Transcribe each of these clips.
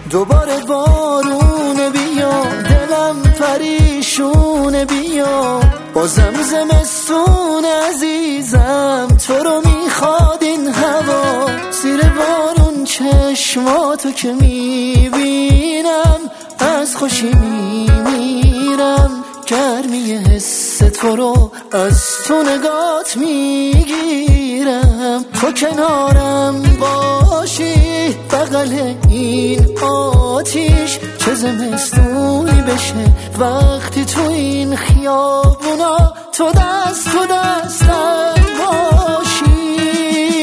دوباره بارون بیا، دلم پریشون بیا، بازم زمستون عزیزم تو رو میخواد این هوا. زیر بارون چشماتو که میبینم از خوشی میمیرم، گرمی حس تو رو از تو نگات میگیرم. تو کنارم باشی بغل این آتیش، چه زمستونی بشه وقتی تو این خیابونا تو دستم باشی.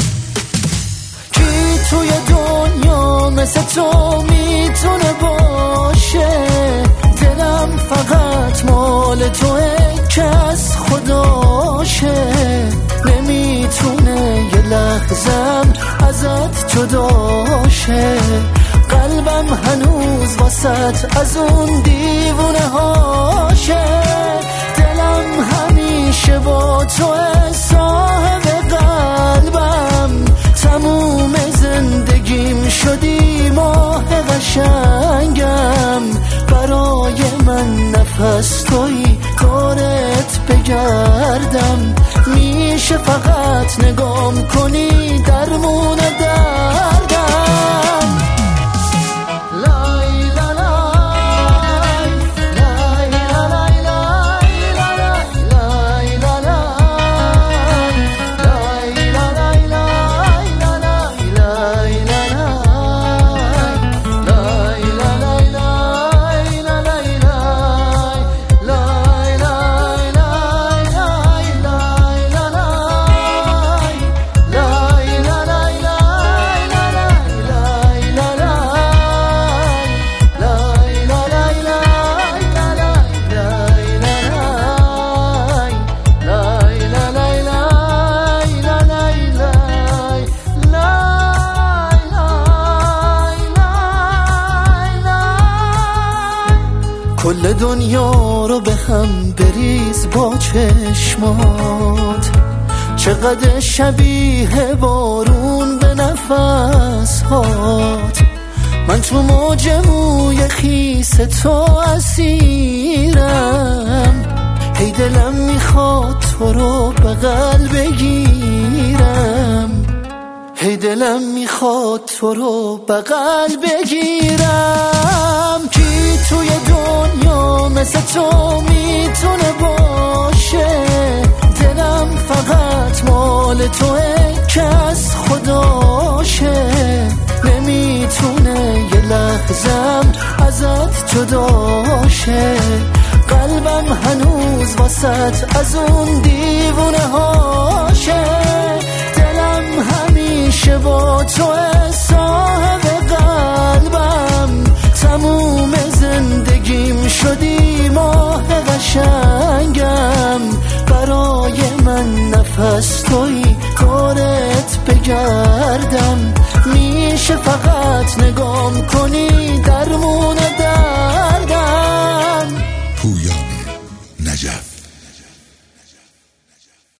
کی توی دنیا مثل تو میتونه باشه؟ دلم فقط مال توه که از خداشه، نمیتونه یه لحظم ازت جداشه. قلبم هنوز واسط از اون دیوونه هاشه، دلم همیشه با توه صاحب قلبم. تموم زندگیم شدی ماه قشنگم، برای من نفس توی کارت بگردم. میشه فقط نگام کنی درمون دردم. کل دنیا رو به هم بریز با چشمات، چقدر شبیه بارون به نفس هات. من تو موج موی خیس تو اسیرم، هی دلم میخواد تو رو بغل بگیرم، هی دلم میخواد تو رو بغل بگیرم. کی توی دنیا مثل تو میتونه باشه؟ دلم فقط مال توه که از خداشه، نمیتونه یه لحظم ازت جداشه. قلبم هنوز واسط از اون دیوونه هاشه، دلم همیشه با توه صاحب قلبم. تموم زندگیم شدی ماه قشنگم، برای من نفس توی کارت بگردم. میشه فقط نگام کنی درمون